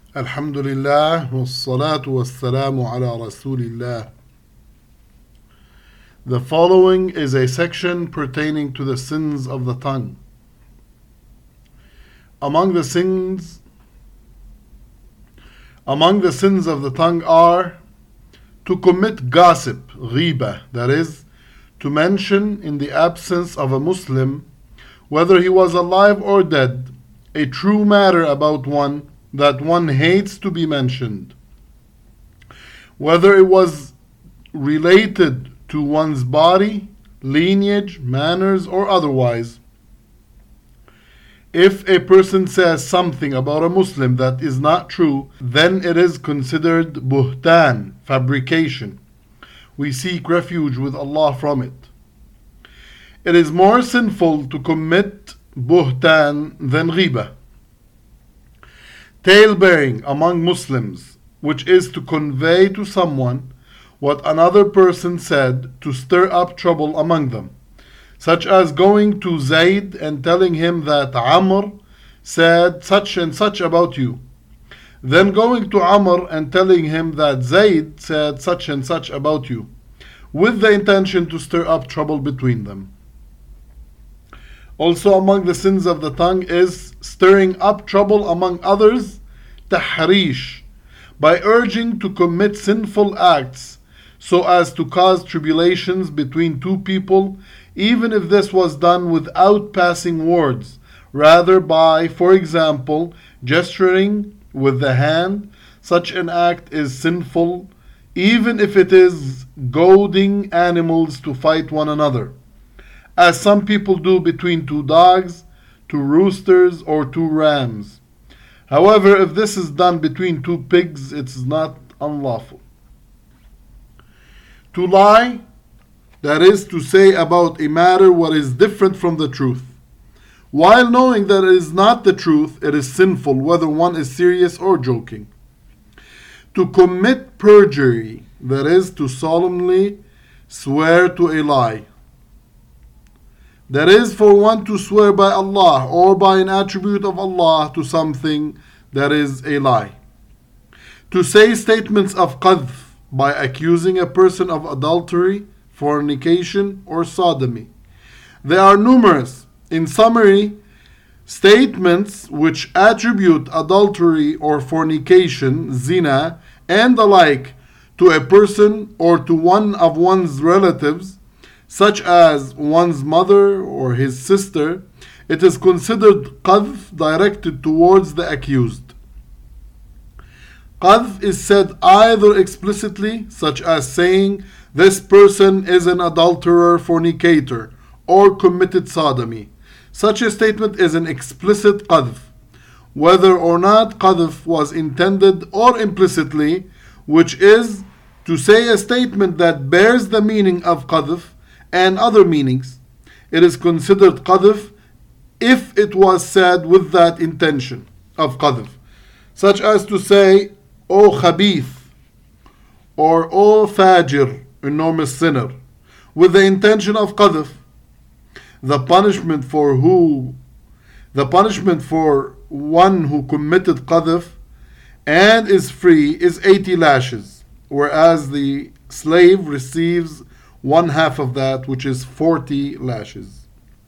Alhamdulillah, wassalatu wassalamu ala rasulillah. The following is a section pertaining to the sins of the tongue. Among the sins of the tongue are to commit gossip, ghiba, that is, to mention in the absence of a Muslim, whether he was alive or dead, a true matter about one that one hates to be mentioned, whether it was related to one's body, lineage, manners, or otherwise. If a person says something about a Muslim that is not true, then it is considered buhtan, fabrication. We seek refuge with Allah from it. It is more sinful to commit buhtan than ghibah. Tale-bearing among Muslims, which is to convey to someone what another person said to stir up trouble among them, such as going to Zayd and telling him that Amr said such and such about you, then going to Amr and telling him that Zayd said such and such about you, with the intention to stir up trouble between them. Also among the sins of the tongue is stirring up trouble among others, tahrish, by urging to commit sinful acts so as to cause tribulations between two people, even if this was done without passing words, rather by, for example, gesturing with the hand. Such an act is sinful, even if it is goading animals to fight one another, as some people do between two dogs, two roosters, or two rams. However, if this is done between two pigs, it is not unlawful. To lie, that is to say about a matter what is different from the truth, while knowing that it is not the truth, it is sinful, whether one is serious or joking. To commit perjury, that is to solemnly swear to a lie. That is for one to swear by Allah or by an attribute of Allah to something that is a lie. To say statements of qadhf by accusing a person of adultery, fornication, or sodomy. They are numerous. In summary, statements which attribute adultery or fornication, zina, and the like to a person or to one of one's relatives, such as one's mother or his sister, it is considered qadhf directed towards the accused. Qadhf is said either explicitly, such as saying, this person is an adulterer, fornicator, or committed sodomy. Such a statement is an explicit qadhf. Whether or not qadhf was intended or implicitly, which is to say a statement that bears the meaning of qadhf and other meanings, it is considered qadhf if it was said with that intention of qadhf, such as to say, O khabith, or O fajir, enormous sinner, with the intention of qadhf. The punishment for one who committed qadhf and is free is 80 lashes, whereas the slave receives one half of that, which is 40 lashes.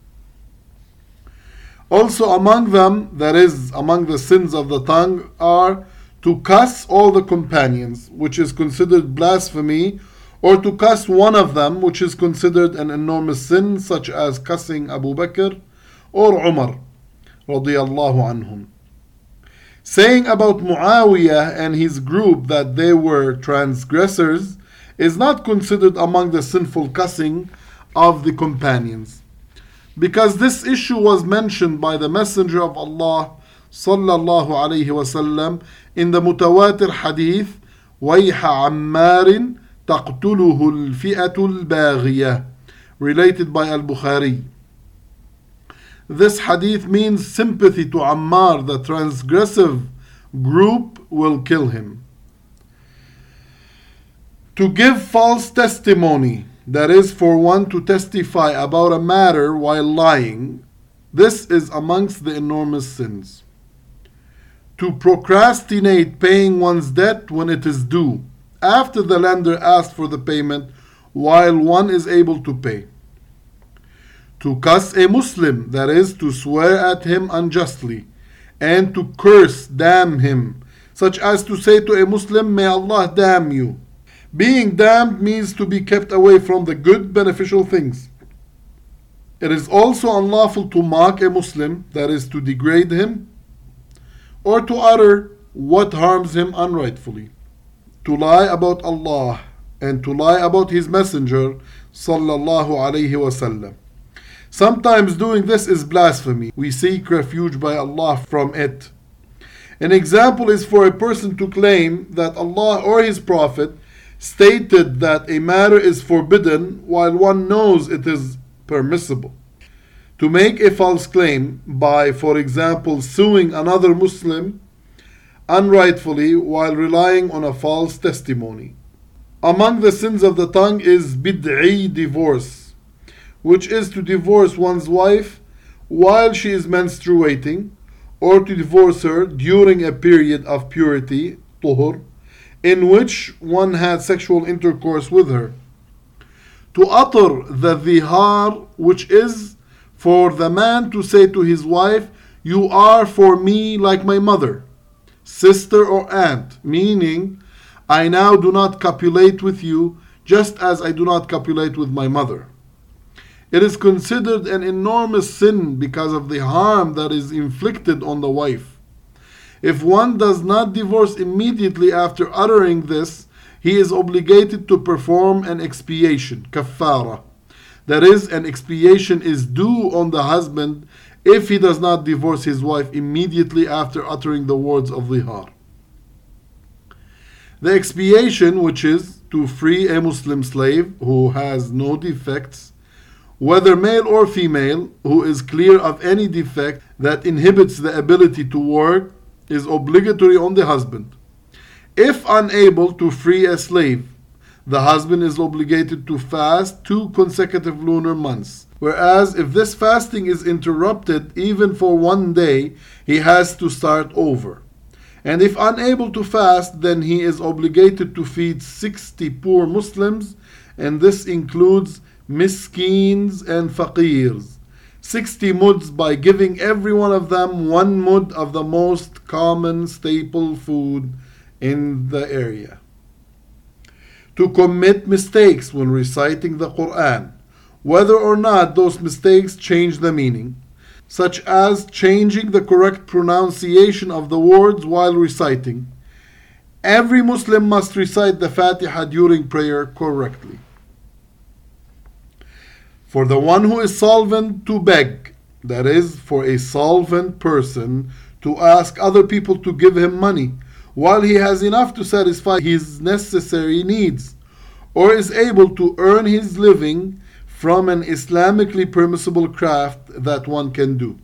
Also among them, that is, among the sins of the tongue, are to cuss all the companions, which is considered blasphemy, or to cuss one of them, which is considered an enormous sin, such as cussing Abu Bakr or Umar, radiyallahu anhum. Saying about Muawiyah and his group that they were transgressors is not considered among the sinful cussing of the companions, because this issue was mentioned by the Messenger of Allah sallallahu alayhi wasallam in the mutawatir hadith وَيْحَ عَمَّارٍ تَقْتُلُهُ الْفِئَةُ الْبَاغِيَةُ, related by Al-Bukhari. This hadith means sympathy to Ammar, the transgressive group will kill him. To give false testimony, that is for one to testify about a matter while lying, this is amongst the enormous sins. to procrastinate paying one's debt when it is due, after the lender asked for the payment while one is able to pay. To cuss a Muslim, that is, to swear at him unjustly, and to curse, damn him, such as to say to a Muslim, may Allah damn you. Being damned means to be kept away from the good, beneficial things. It is also unlawful to mock a Muslim, that is, to degrade him, or to utter what harms him unrightfully. To lie about Allah and to lie about His Messenger sallallahu alaihi wasallam. Sometimes doing this is blasphemy. We seek refuge by Allah from it. An example is for a person to claim that Allah or His Prophet stated that a matter is forbidden while one knows it is permissible. To make a false claim by, for example, suing another Muslim unrightfully while relying on a false testimony. Among the sins of the tongue is bid'i divorce, which is to divorce one's wife while she is menstruating, or to divorce her during a period of purity, tuhur, in which one had sexual intercourse with her. To utter the dhihar, which is for the man to say to his wife, you are for me like my mother, sister or aunt, meaning I now do not copulate with you just as I do not copulate with my mother. It is considered an enormous sin because of the harm that is inflicted on the wife. If one does not divorce immediately after uttering this, he is obligated to perform an expiation, kaffara. That is, an expiation is due on the husband if he does not divorce his wife immediately after uttering the words of dhihar. The expiation, which is to free a Muslim slave who has no defects, whether male or female, who is clear of any defect that inhibits the ability to work, is obligatory on the husband. If unable to free a slave, the husband is obligated to fast 2 consecutive lunar months. Whereas if this fasting is interrupted even for 1 day, he has to start over. And if unable to fast, then he is obligated to feed 60 poor Muslims, and this includes miskeens and faqirs. 60 muds by giving every one of them 1 mud of the most common staple food in the area. To commit mistakes when reciting the Quran, whether or not those mistakes change the meaning, such as changing the correct pronunciation of the words while reciting. Every Muslim must recite the Fatiha during prayer correctly. For the one who is solvent to beg, that is, for a solvent person to ask other people to give him money, while he has enough to satisfy his necessary needs, or is able to earn his living from an Islamically permissible craft that one can do.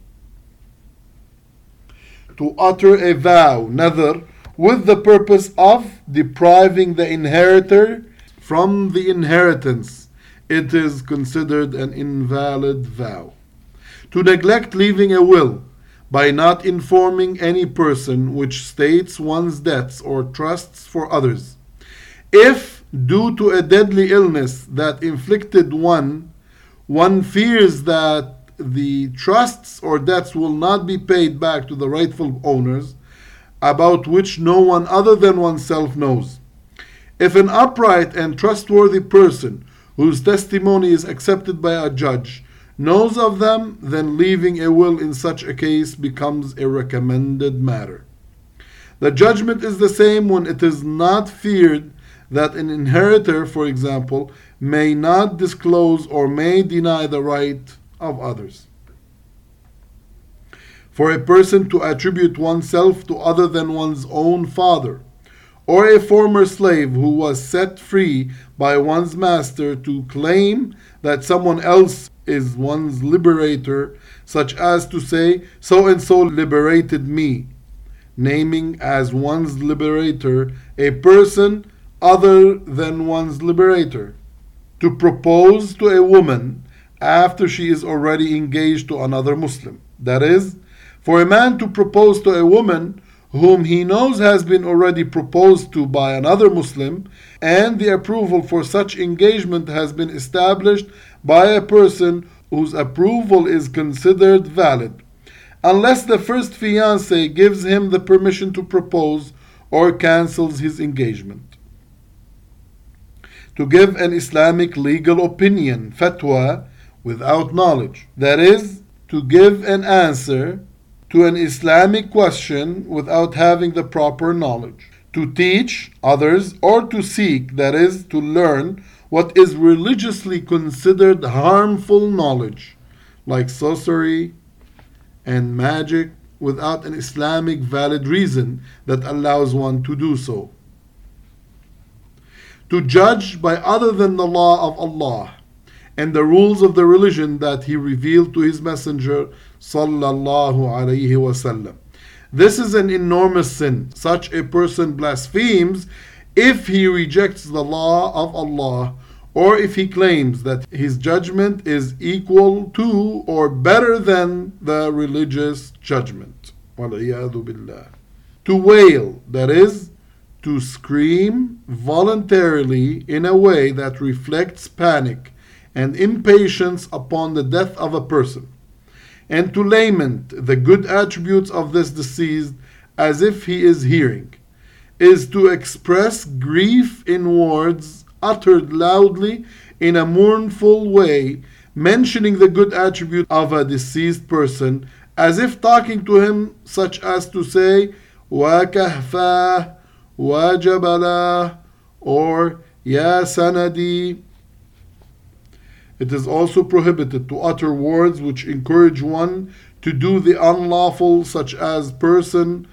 To utter a vow, nadhr, with the purpose of depriving the inheritor from the inheritance, it is considered an invalid vow. To neglect leaving a will by not informing any person, which states one's debts or trusts for others. If, due to a deadly illness that inflicted one fears that the trusts or debts will not be paid back to the rightful owners, about which no one other than oneself knows. If an upright and trustworthy person whose testimony is accepted by a judge knows of them, then leaving a will in such a case becomes a recommended matter. The judgment is the same when it is not feared that an inheritor, for example, may not disclose or may deny the right of others. For a person to attribute oneself to other than one's own father, or a former slave who was set free by one's master to claim that someone else is one's liberator, such as to say, so and so liberated me, naming as one's liberator a person other than one's liberator. To propose to a woman after she is already engaged to another Muslim. That is, for a man to propose to a woman whom he knows has been already proposed to by another Muslim, and the approval for such engagement has been established by a person whose approval is considered valid, unless the first fiancé gives him the permission to propose or cancels his engagement. To give an Islamic legal opinion, fatwa, without knowledge. That is, to give an answer to an Islamic question without having the proper knowledge. To teach others or to seek, that is, to learn what is religiously considered harmful knowledge, like sorcery and magic, without an Islamic valid reason that allows one to do so. To judge by other than the law of Allah and the rules of the religion that He revealed to His Messenger sallallahu alaihi wasallam. This is an enormous sin. Such a person blasphemes if he rejects the law of Allah, or if he claims that his judgment is equal to or better than the religious judgment. وَالْعِيَاذُ بِاللَّهِ. To wail, that is, to scream voluntarily in a way that reflects panic and impatience upon the death of a person, and to lament the good attributes of this deceased as if he is hearing, is to express grief in words uttered loudly in a mournful way, mentioning the good attribute of a deceased person as if talking to him, such as to say, "Wa kahfa, wa jabala," or "Ya sanadi." It is also prohibited to utter words which encourage one to do the unlawful, such as a person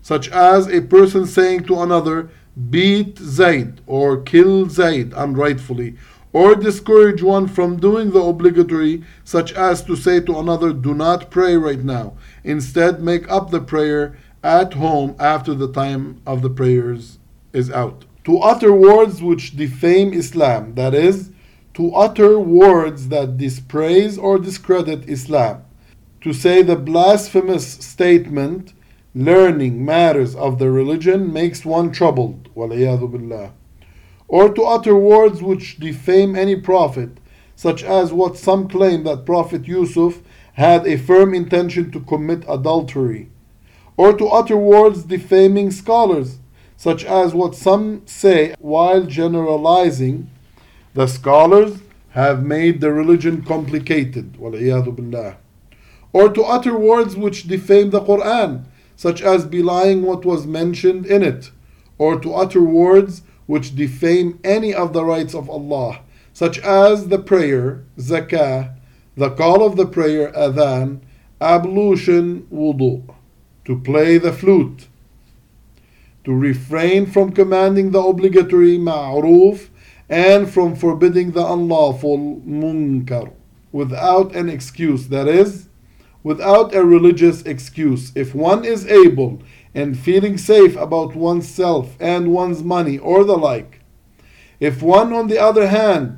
saying to another, "Beat Zayd," or "Kill Zayd" unrightfully, or discourage one from doing the obligatory, such as to say to another, "Do not pray right now. Instead, make up the prayer at home after the time of the prayers is out." To utter words which defame Islam, that is, to utter words that dispraise or discredit Islam. To say the blasphemous statement, "Learning matters of the religion makes one troubled," وَالْعِيَاذُ بِاللَّهِ. Or to utter words which defame any prophet, such as what some claim that Prophet Yusuf had a firm intention to commit adultery. Or to utter words defaming scholars, such as what some say while generalizing, "The scholars have made the religion complicated," وَالْعِيَاذُ بِاللَّهِ. Or to utter words which defame the Quran, such as belying what was mentioned in it. Or to utter words which defame any of the rights of Allah, such as the prayer, zakah, the call of the prayer, adhan, ablution, wudu. To play the flute. To refrain from commanding the obligatory, ma'ruf, and from forbidding the unlawful, munkar, without an excuse, that is, without a religious excuse. If one is able and feeling safe about oneself and one's money or the like. If on the other hand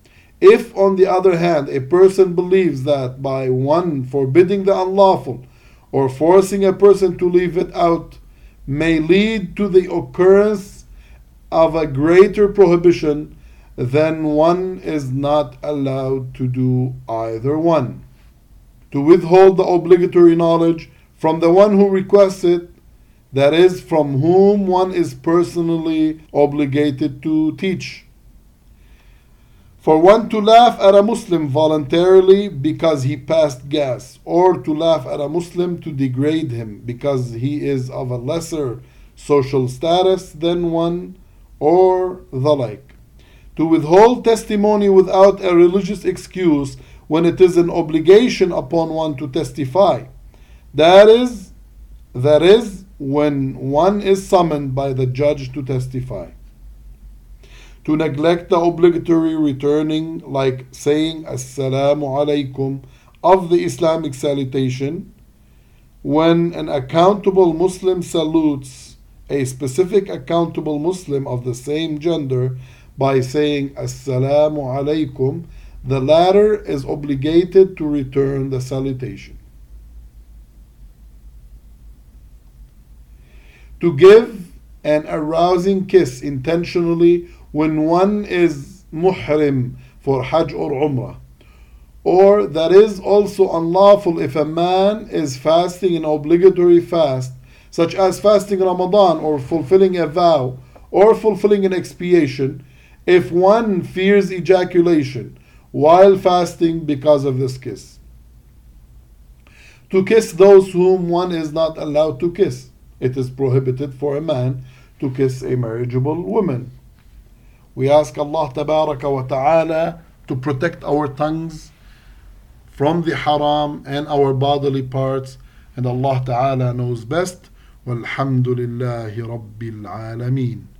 a person believes that by one forbidding the unlawful or forcing a person to leave it out may lead to the occurrence of a greater prohibition, then one is not allowed to do either one. To withhold the obligatory knowledge from the one who requests it, that is, from whom one is personally obligated to teach. For one to laugh at a Muslim voluntarily because he passed gas, or to laugh at a Muslim to degrade him because he is of a lesser social status than one, or the like. To withhold testimony without a religious excuse when it is an obligation upon one to testify. That is, when one is summoned by the judge to testify. To neglect the obligatory returning, like saying Assalamu alaikum of the Islamic salutation, when an accountable Muslim salutes a specific accountable Muslim of the same gender by saying Assalamu alaikum, the latter is obligated to return the salutation. To give an arousing kiss intentionally when one is muhrim for Hajj or Umrah. Or that is also unlawful if a man is fasting an obligatory fast, such as fasting Ramadan or fulfilling a vow or fulfilling an expiation, if one fears ejaculation while fasting because of this kiss. To kiss those whom one is not allowed to kiss. It is prohibited for a man to kiss a marriageable woman. We ask Allah Tabaraka wa Ta'ala to protect our tongues from the haram and our bodily parts, and Allah Ta'ala knows best. Walhamdulillahi Rabbil Alameen.